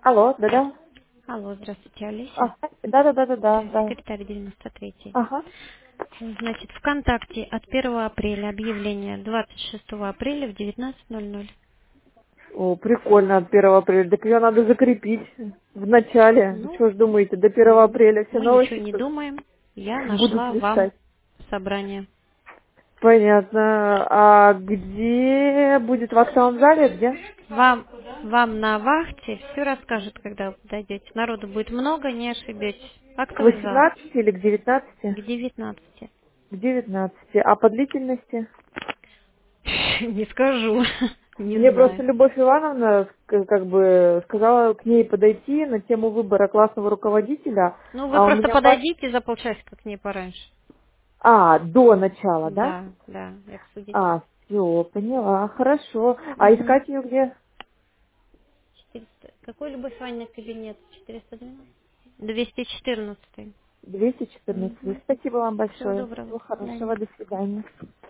Алло, да-да. Алло, здравствуйте, Олеся. А, да-да-да-да-да, да. Секретарь 93. Ага. Значит, ВКонтакте от 1 апреля объявление 26 апреля в 19:00. О, прикольно, от 1 апреля. Так ее надо закрепить в начале. Вы Ну, что ж думаете, до 1 апреля все мы ничего новости не что ли, думаем. Я будут нашла вам висать? собрание. Понятно. А где будет в актовом зале? Где? Вам на вахте все расскажут, когда вы подойдете. Народу будет много, не ошибетесь. К Актовый зал 18 или к 19? к 19. К 19. А по длительности? Не скажу, не Мне просто знаю. Любовь Ивановна как бы сказала к ней подойти на тему выбора классного руководителя, Ну, вы а у просто меня папа... подойдите за полчасика к ней пораньше. А, до начала, да? Да, да, и обсудите. А, все, поняла, хорошо. А Угу. искать ее где? 400. Какой Любовь Ванина кабинет? 412? 214. 214. Угу. Спасибо вам Всего большое. доброго. Всего До свидания. хорошего. До свидания.